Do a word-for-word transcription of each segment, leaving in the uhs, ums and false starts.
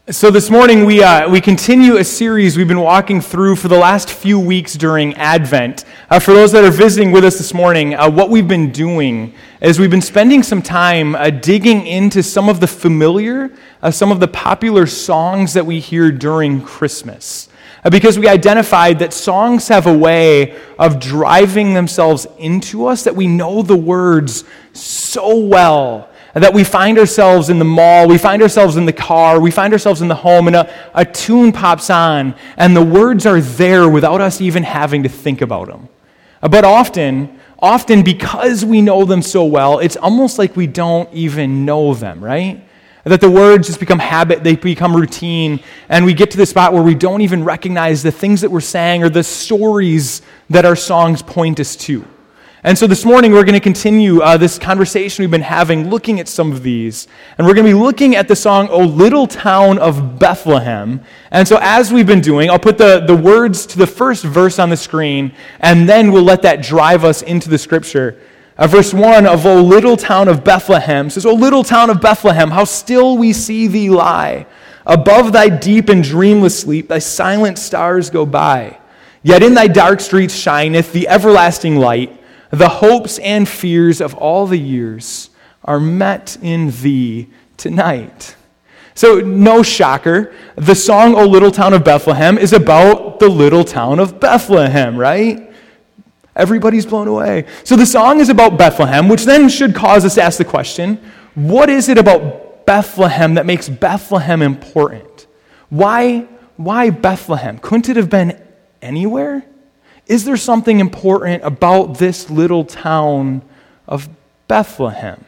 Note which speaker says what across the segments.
Speaker 1: So this morning we uh, we continue a series we've been walking through for the last few weeks during Advent. Uh, for those that are visiting with us this morning, uh, what we've been doing is we've been spending some time uh, digging into some of the familiar, uh, some of the popular songs that we hear during Christmas. Uh, because we identified that songs have a way of driving themselves into us, that we know the words so well, that we find ourselves in the mall, we find ourselves in the car, we find ourselves in the home, and a, a tune pops on, and the words are there without us even having to think about them. But often, often because we know them so well, it's almost like we don't even know them, right? That the words just become habit, they become routine, and we get to the spot where we don't even recognize the things that we're saying or the stories that our songs point us to. And so this morning we're going to continue uh, this conversation we've been having, looking at some of these. And we're going to be looking at the song, O Little Town of Bethlehem. And so as we've been doing, I'll put the, the words to the first verse on the screen, and then we'll let that drive us into the scripture. Uh, verse one of O Little Town of Bethlehem says, O little town of Bethlehem, how still we see thee lie. Above thy deep and dreamless sleep, thy silent stars go by. Yet in thy dark streets shineth the everlasting light. The hopes and fears of all the years are met in thee tonight. So, no shocker, the song, O Little Town of Bethlehem, is about the little town of Bethlehem, right? Everybody's blown away. So the song is about Bethlehem, which then should cause us to ask the question, what is it about Bethlehem that makes Bethlehem important? Why, why Bethlehem? Couldn't it have been anywhere? Is there something important about this little town of Bethlehem?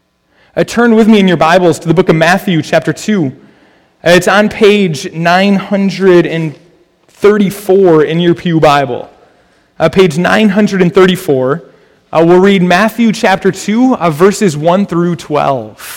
Speaker 1: Uh, turn with me in your Bibles to the book of Matthew, chapter two. Uh, it's on page nine hundred thirty-four in your Pew Bible. Uh, page nine hundred thirty-four. Uh, we'll read Matthew chapter two, uh, verses one through twelve.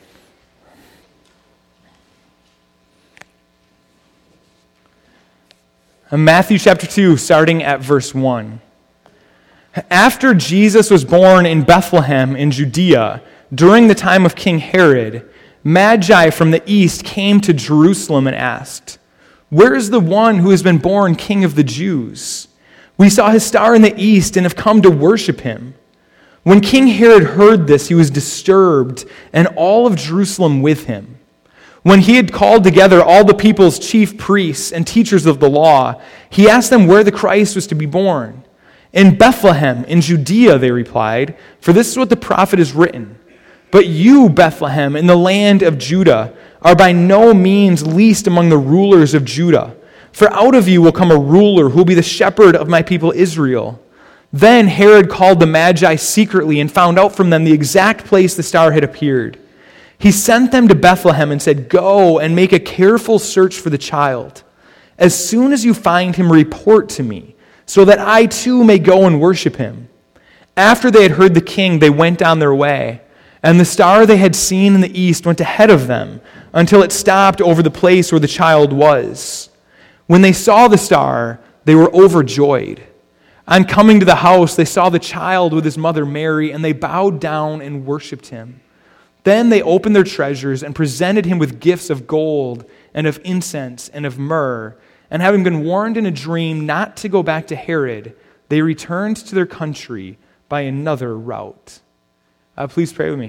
Speaker 1: Matthew chapter two, starting at verse one. After Jesus was born in Bethlehem in Judea, during the time of King Herod, Magi from the east came to Jerusalem and asked, Where is the one who has been born King of the Jews? We saw his star in the east and have come to worship him. When King Herod heard this, he was disturbed, and all of Jerusalem with him. When he had called together all the people's chief priests and teachers of the law, he asked them where the Christ was to be born. In Bethlehem, in Judea, they replied, for this is what the prophet has written. But you, Bethlehem, in the land of Judah, are by no means least among the rulers of Judah. For out of you will come a ruler who will be the shepherd of my people Israel. Then Herod called the Magi secretly and found out from them the exact place the star had appeared. He sent them to Bethlehem and said, Go and make a careful search for the child. As soon as you find him, report to me, so that I too may go and worship him. After they had heard the king, they went on their way, and the star they had seen in the east went ahead of them until it stopped over the place where the child was. When they saw the star, they were overjoyed. On coming to the house, they saw the child with his mother Mary, and they bowed down and worshipped him. Then they opened their treasures and presented him with gifts of gold and of incense and of myrrh. And having been warned in a dream not to go back to Herod, they returned to their country by another route. Uh, please pray with me.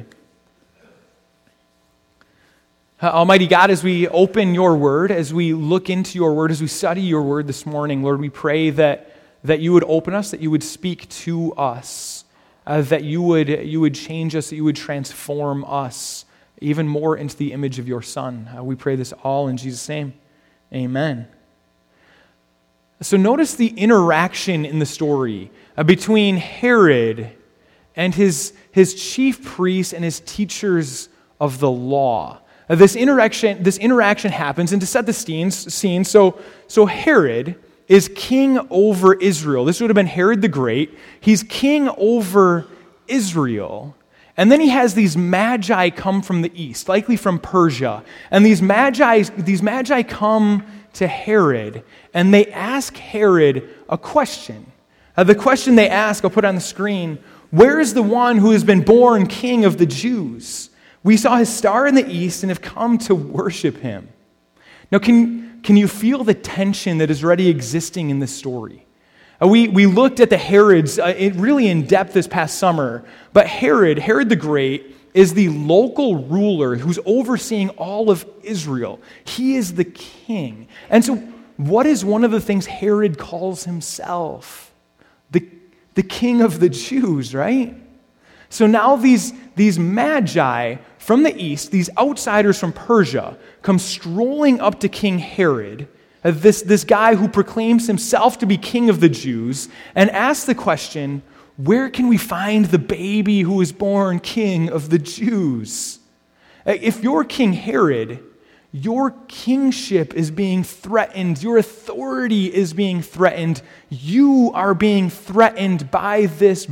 Speaker 1: Uh, Almighty God, as we open your word, as we look into your word, as we study your word this morning, Lord, we pray that, that you would open us, that you would speak to us. Uh, that you would you would change us, that you would transform us even more into the image of your Son. Uh, we pray this all in Jesus' name. Amen. So notice the interaction in the story uh, between Herod and his, his chief priests and his teachers of the law. Uh, this interaction this interaction happens, and to set the scene, scene so, so Herod is king over Israel. This would have been Herod the Great. He's king over Israel. And then he has these magi come from the east, likely from Persia. And these magi, these magi come to Herod, and they ask Herod a question. Uh, the question they ask, I'll put on the screen, where is the one who has been born king of the Jews? We saw his star in the east and have come to worship him. Now, can, can you feel the tension that is already existing in this story? Uh, we, we looked at the Herods uh, it really in depth this past summer, but Herod, Herod the Great, is the local ruler who's overseeing all of Israel. He is the king. And so what is one of the things Herod calls himself? The, the king of the Jews, right? So now these, these magi from the east, these outsiders from Persia, come strolling up to King Herod, uh, this, this guy who proclaims himself to be king of the Jews, and ask the question, where can we find the baby who was born king of the Jews? Uh, if you're King Herod, your kingship is being threatened. Your authority is being threatened. You are being threatened by this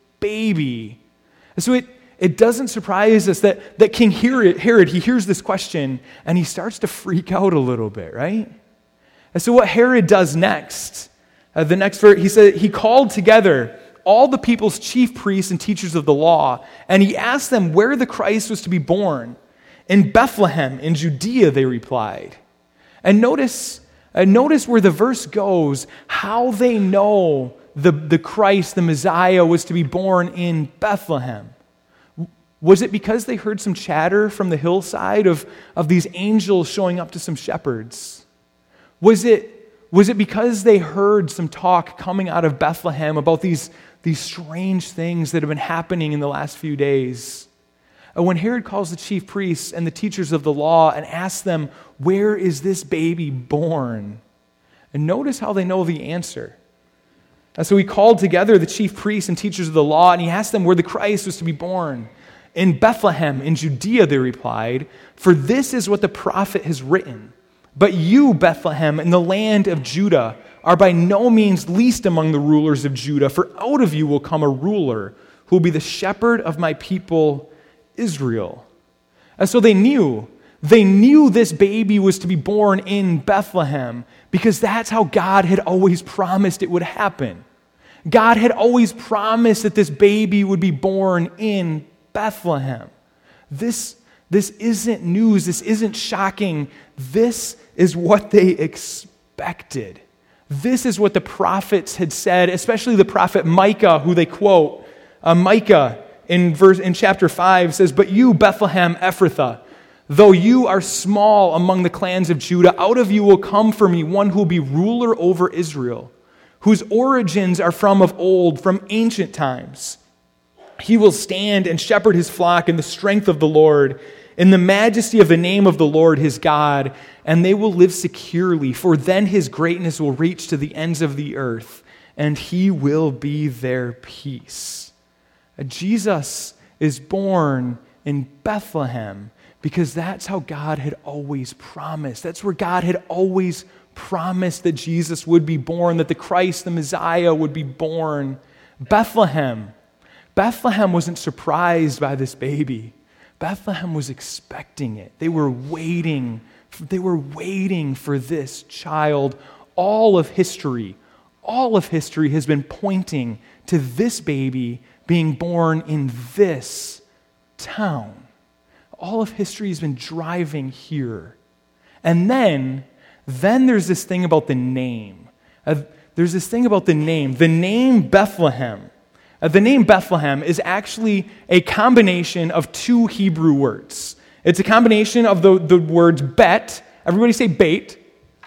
Speaker 1: baby. So it, it doesn't surprise us that, that King Herod, Herod, he hears this question and he starts to freak out a little bit, right? And so what Herod does next, uh, the next verse, he said he called together all the people's chief priests and teachers of the law, and he asked them where the Christ was to be born. In Bethlehem, in Judea, they replied. And notice, uh, notice where the verse goes, how they know the, the Christ, the Messiah, was to be born in Bethlehem. Was it because they heard some chatter from the hillside of, of these angels showing up to some shepherds? Was it, was it because they heard some talk coming out of Bethlehem about these, these strange things that have been happening in the last few days? When Herod calls the chief priests and the teachers of the law and asks them, where is this baby born? And notice how they know the answer. And so he called together the chief priests and teachers of the law, and he asked them where the Christ was to be born. In Bethlehem, in Judea, they replied, for this is what the prophet has written. But you, Bethlehem, in the land of Judah, are by no means least among the rulers of Judah, for out of you will come a ruler who will be the shepherd of my people Israel. And so they knew, they knew this baby was to be born in Bethlehem because that's how God had always promised it would happen. God had always promised that this baby would be born in Bethlehem. This, this isn't news. This isn't shocking. This is what they expected. This is what the prophets had said, especially the prophet Micah, who they quote. Uh, Micah in verse in chapter five says, but you, Bethlehem Ephrathah, though you are small among the clans of Judah, out of you will come for me one who will be ruler over Israel, whose origins are from of old, from ancient times. He will stand and shepherd his flock in the strength of the Lord, in the majesty of the name of the Lord his God, and they will live securely, for then his greatness will reach to the ends of the earth, and he will be their peace. Jesus is born in Bethlehem because that's how God had always promised. That's where God had always promised that Jesus would be born, that the Christ, the Messiah, would be born. Bethlehem. Bethlehem wasn't surprised by this baby. Bethlehem was expecting it. They were waiting. They were waiting for this child. All of history, all of history has been pointing to this baby being born in this town. All of history has been driving here. And then, then there's this thing about the name. Uh, there's this thing about the name. The name Bethlehem. Uh, the name Bethlehem is actually a combination of two Hebrew words. It's a combination of the, the words bet, everybody say bait,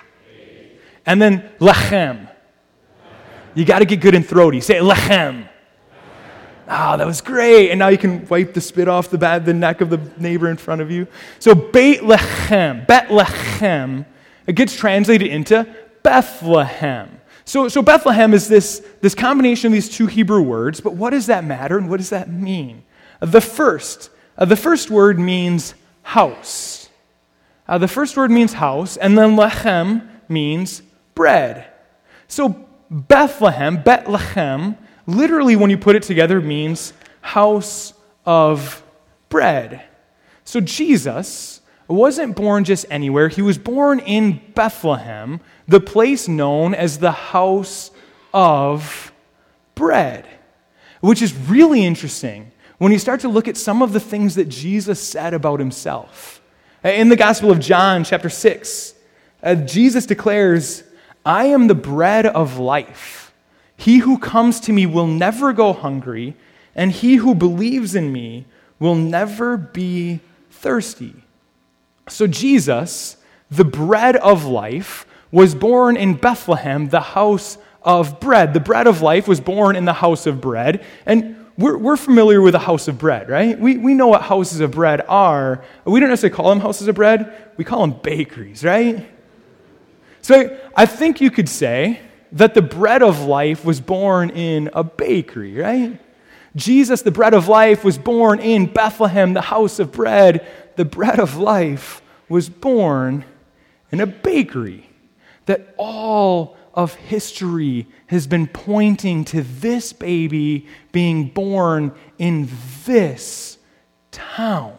Speaker 1: and then lechem. You got to get good and throaty. Say lechem. Ah, oh, that was great. And now you can wipe the spit off the, bad, the neck of the neighbor in front of you. So Beit Lechem, Bet Lechem, it gets translated into Bethlehem. So, so Bethlehem is this, this combination of these two Hebrew words, but what does that matter and what does that mean? The first, uh, the first word means house. Uh, the first word means house, and then Lechem means bread. So Bethlehem, Bet Lechem, literally, when you put it together, means house of bread. So Jesus wasn't born just anywhere. He was born in Bethlehem, the place known as the house of bread, which is really interesting when you start to look at some of the things that Jesus said about himself. In the Gospel of John, chapter six, Uh, Jesus declares, I am the bread of life. He who comes to me will never go hungry, and he who believes in me will never be thirsty. So Jesus, the bread of life, was born in Bethlehem, the house of bread. The bread of life was born in the house of bread. And we're, we're familiar with a house of bread, right? We, we know what houses of bread are. We don't necessarily call them houses of bread. We call them bakeries, right? So I think you could say that the bread of life was born in a bakery, right? Jesus, the bread of life, was born in Bethlehem, the house of bread. The bread of life was born in a bakery. That all of history has been pointing to this baby being born in this town.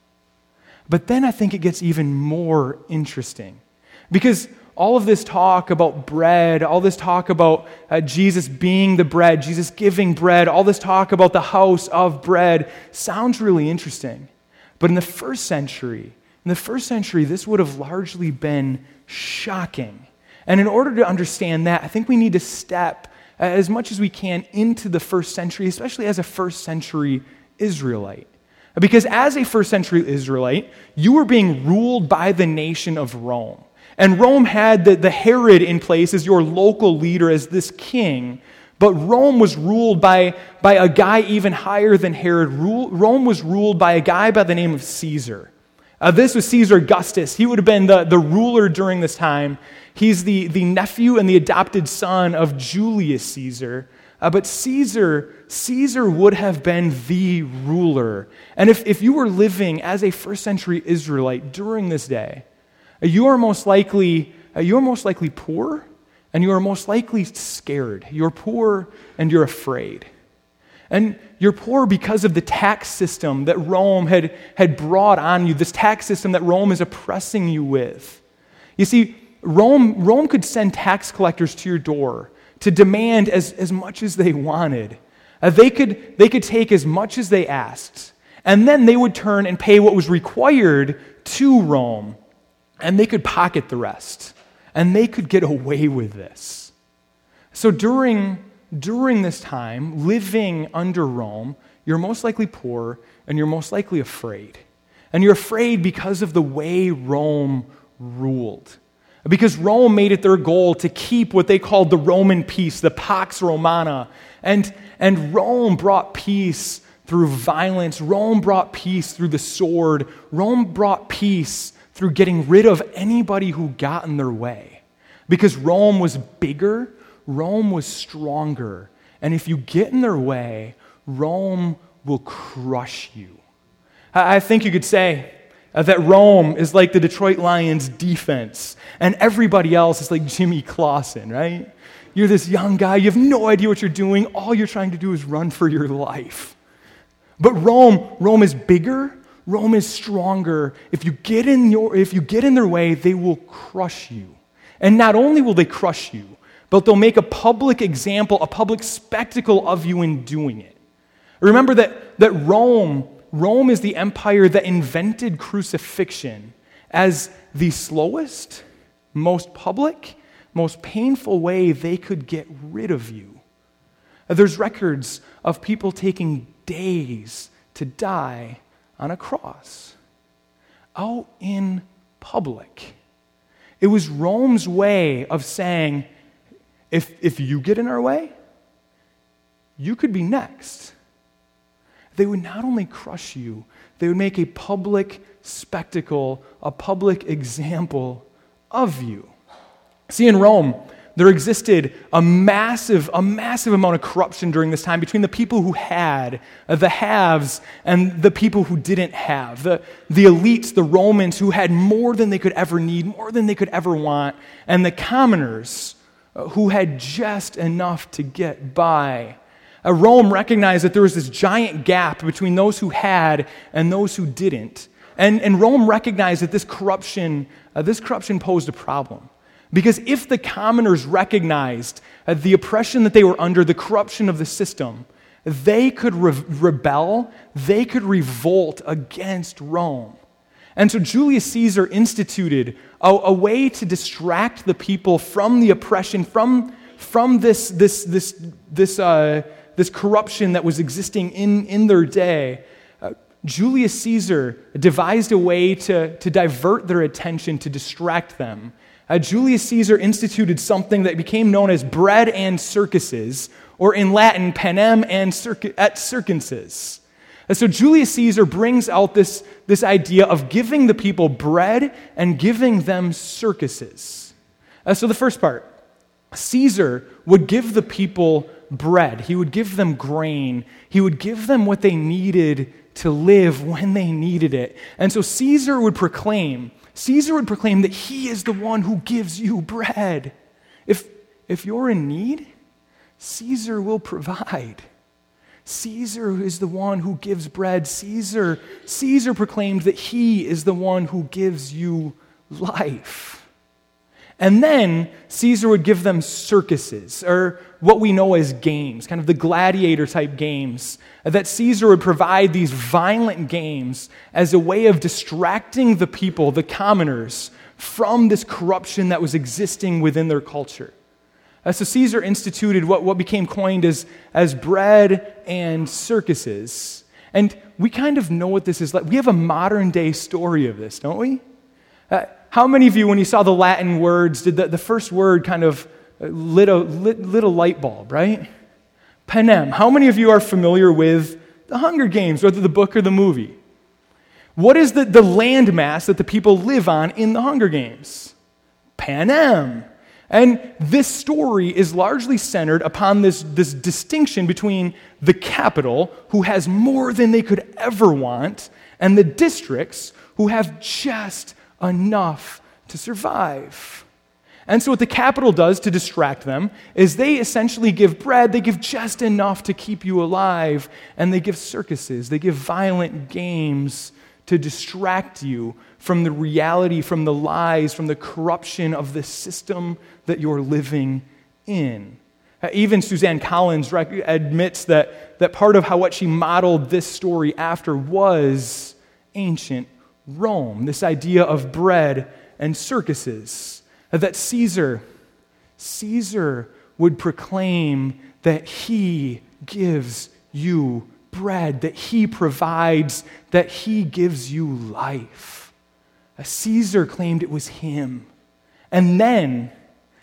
Speaker 1: But then I think it gets even more interesting. Because all of this talk about bread, all this talk about uh, Jesus being the bread, Jesus giving bread, all this talk about the house of bread sounds really interesting. But in the first century, in the first century, this would have largely been shocking. And in order to understand that, I think we need to step uh, as much as we can into the first century, especially as a first century Israelite. Because as a first century Israelite, you were being ruled by the nation of Rome. And Rome had the, the Herod in place as your local leader, as this king. But Rome was ruled by, by a guy even higher than Herod. Rule, Rome was ruled by a guy by the name of Caesar. Uh, this was Caesar Augustus. He would have been the, the ruler during this time. He's the, the nephew and the adopted son of Julius Caesar. Uh, but Caesar, Caesar would have been the ruler. And if, if you were living as a first century Israelite during this day, uh, you are most likely uh, you are most likely poor, and you are most likely scared. You're poor and you're afraid. And you're poor because of the tax system that Rome had, had brought on you, this tax system that Rome is oppressing you with. You see, Rome, Rome could send tax collectors to your door to demand as, as much as they wanted. Uh, they could, they could take as much as they asked, and then they would turn and pay what was required to Rome, and they could pocket the rest, and they could get away with this. So during, during this time, living under Rome, you're most likely poor, and you're most likely afraid. And you're afraid because of the way Rome ruled. Because Rome made it their goal to keep what they called the Roman peace, the Pax Romana. And, and Rome brought peace through violence. Rome brought peace through the sword. Rome brought peace through getting rid of anybody who got in their way. Because Rome was bigger, Rome was stronger. And if you get in their way, Rome will crush you. I, I think you could say, Uh, that Rome is like the Detroit Lions defense, and everybody else is like Jimmy Clausen, right? You're this young guy, you have no idea what you're doing, all you're trying to do is run for your life. But Rome, Rome is bigger, Rome is stronger. If you get in your, if you get in their way, they will crush you. And not only will they crush you, but they'll make a public example, a public spectacle of you in doing it. Remember that, that Rome Rome is the empire that invented crucifixion as the slowest, most public, most painful way they could get rid of you. There's records of people taking days to die on a cross, out in public. It was Rome's way of saying, if, if you get in our way, you could be next. They would not only crush you, they would make a public spectacle, a public example of you. See, in Rome, there existed a massive, a massive amount of corruption during this time between the people who had, uh, the haves, and the people who didn't have. The, the elites, the Romans, who had more than they could ever need, more than they could ever want, and the commoners, uh, who had just enough to get by. Uh, Rome recognized that there was this giant gap between those who had and those who didn't. And, and Rome recognized that this corruption, uh, this corruption posed a problem. Because if the commoners recognized uh, the oppression that they were under, the corruption of the system, they could re- rebel, they could revolt against Rome. And so Julius Caesar instituted a, a way to distract the people from the oppression, from, from this, this, this, this, uh, this corruption that was existing in, in their day. Uh, Julius Caesar devised a way to, to divert their attention, to distract them. Uh, Julius Caesar instituted something that became known as bread and circuses, or in Latin, panem and circ- et circenses. And so Julius Caesar brings out this, this idea of giving the people bread and giving them circuses. Uh, so the first part, Caesar would give the people bread. He would give them grain. He would give them what they needed to live when they needed it. And so Caesar would proclaim, Caesar would proclaim that he is the one who gives you bread. If, if you're in need, Caesar will provide. Caesar is the one who gives bread. Caesar, Caesar proclaimed that he is the one who gives you life. And then Caesar would give them circuses, or what we know as games, kind of the gladiator type games, that Caesar would provide these violent games as a way of distracting the people, the commoners, from this corruption that was existing within their culture. Uh, so Caesar instituted what, what became coined as, as bread and circuses. And we kind of know what this is like. We have a modern day story of this, don't we? Uh, how many of you, when you saw the Latin words, did the, the first word kind of lit a, lit, lit a light bulb, right? Panem. How many of you are familiar with the Hunger Games, whether the book or the movie? What is the, the landmass that the people live on in the Hunger Games? Panem. And this story is largely centered upon this, this distinction between the capital, who has more than they could ever want, and the districts, who have just enough to survive. And so what the capital does to distract them is they essentially give bread, they give just enough to keep you alive, and they give circuses, they give violent games to distract you from the reality, from the lies, from the corruption of the system that you're living in. Uh, even Suzanne Collins rec- admits that, that part of how what she modeled this story after was ancient Rome, this idea of bread and circuses. Uh, that Caesar, Caesar would proclaim that he gives you bread, that he provides, that he gives you life. Uh, Caesar claimed it was him. And then,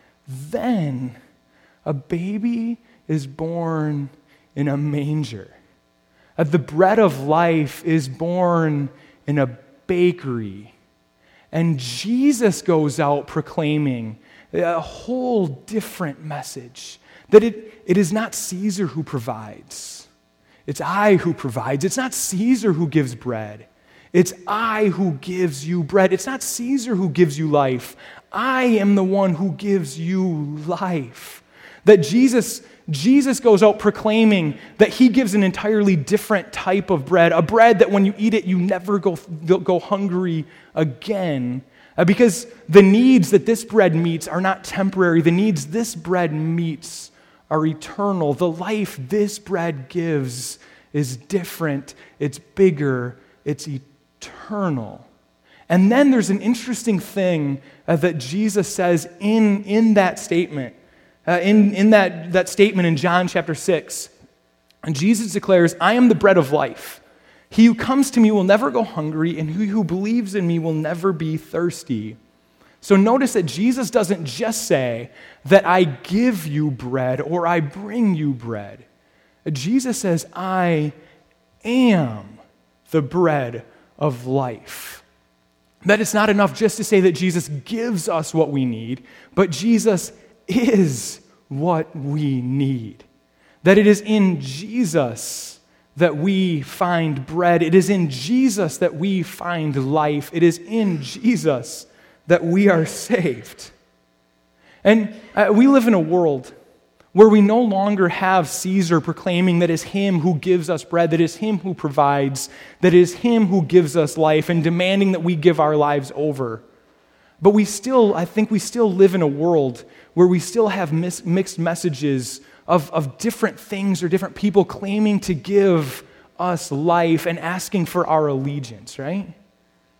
Speaker 1: then, a baby is born in a manger. Uh, the bread of life is born in a bakery. And Jesus goes out proclaiming a whole different message, that it, it is not Caesar who provides. It's I who provides. It's not Caesar who gives bread. It's I who gives you bread. It's not Caesar who gives you life. I am the one who gives you life. That Jesus, Jesus goes out proclaiming that he gives an entirely different type of bread, a bread that when you eat it, you never go, go hungry again. Uh, because the needs that this bread meets are not temporary. The needs this bread meets are eternal. The life this bread gives is different. It's bigger. It's eternal. And then there's an interesting thing uh, that Jesus says in, in that statement. Uh, in in that, that statement in John chapter six. And Jesus declares, I am the bread of life. He who comes to me will never go hungry, and he who believes in me will never be thirsty. So notice that Jesus doesn't just say that I give you bread or I bring you bread. Jesus says, I am the bread of life. That it's not enough just to say that Jesus gives us what we need, but Jesus is what we need. That it is in Jesus that we find bread. It is in Jesus that we find life. It is in Jesus that we are saved. And uh, we live in a world where we no longer have Caesar proclaiming that it's him who gives us bread, that it's him who provides, that it is him who gives us life, and demanding that we give our lives over. But we still, I think we still live in a world where we still have mis- mixed messages of, of different things or different people claiming to give us life and asking for our allegiance, right?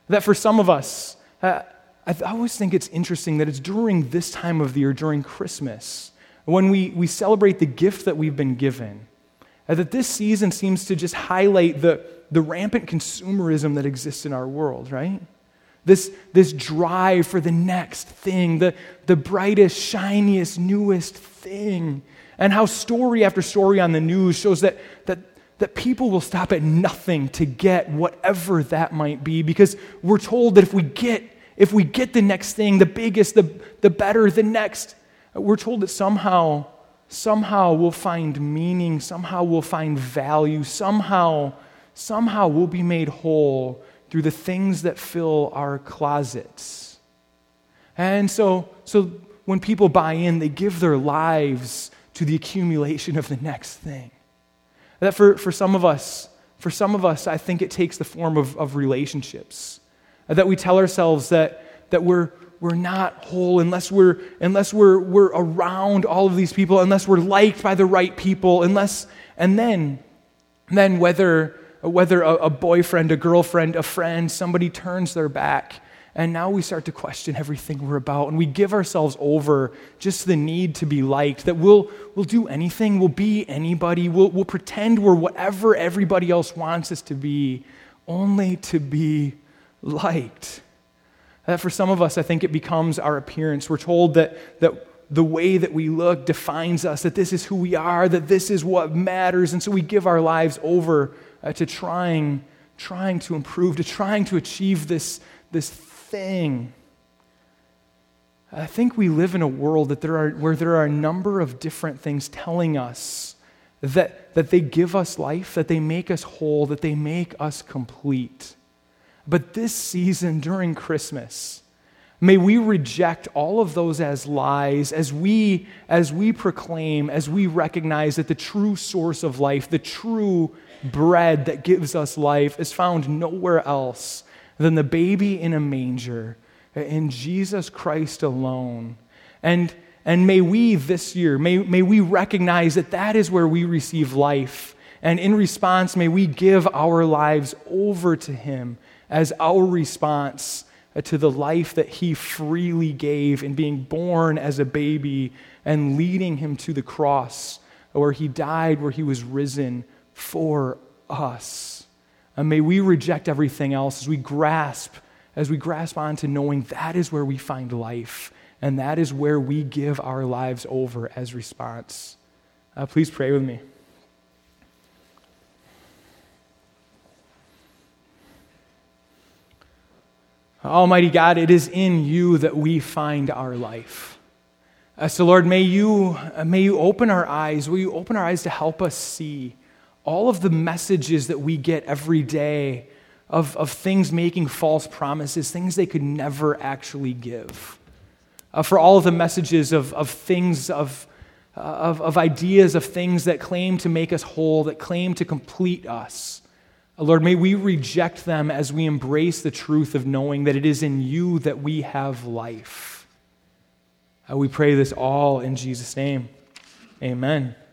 Speaker 1: That for some of us, uh, I, th- I always think it's interesting that it's during this time of the year, during Christmas, when we, we celebrate the gift that we've been given, uh, that this season seems to just highlight the, the rampant consumerism that exists in our world, right? This, this drive for the next thing, the, the brightest, shiniest, newest thing. And how story after story on the news shows that, that, that people will stop at nothing to get whatever that might be, because we're told that if we get, if we get the next thing, the biggest, the, the better, the next, we're told that somehow, somehow we'll find meaning, somehow we'll find value, somehow, somehow we'll be made whole through the things that fill our closets. And so, so when people buy in, they give their lives to the accumulation of the next thing. That for, for some of us, for some of us, I think it takes the form of, of relationships. That we tell ourselves that, that we're, we're not whole unless we're, unless we're, we're around all of these people, unless we're liked by the right people, unless, and then, then whether Whether a, a boyfriend, a girlfriend, a friend, somebody turns their back, and now we start to question everything we're about, and we give ourselves over just to the need to be liked, that we'll, we'll do anything, we'll be anybody, we'll, we'll pretend we're whatever everybody else wants us to be, only to be liked. That for some of us, I think it becomes our appearance. We're told that, that the way that we look defines us, that this is who we are, that this is what matters, and so we give our lives over Uh, to trying, trying to improve, to trying to achieve this, this thing. I think we live in a world that there are, where there are a number of different things telling us that, that they give us life, that they make us whole, that they make us complete. But this season during Christmas, may we reject all of those as lies as we, as we proclaim, as we recognize that the true source of life, the true bread that gives us life is found nowhere else than the baby in a manger, in Jesus Christ alone. And, and may we this year, may, may we recognize that that is where we receive life. And in response, may we give our lives over to Him as our response to the life that He freely gave in being born as a baby and leading Him to the cross, where He died, where He was risen for us. And may we reject everything else as we grasp, as we grasp on to knowing that is where we find life, and that is where we give our lives over as response. Uh, please pray with me. Almighty God, it is in You that we find our life. Uh, so Lord, may you, uh, may you open our eyes, will You open our eyes to help us see all of the messages that we get every day of, of things making false promises, things they could never actually give. Uh, for all of the messages of, of things, of, uh, of, of ideas, of things that claim to make us whole, that claim to complete us. Uh, Lord, may we reject them as we embrace the truth of knowing that it is in You that we have life. Uh, we pray this all in Jesus' name. Amen.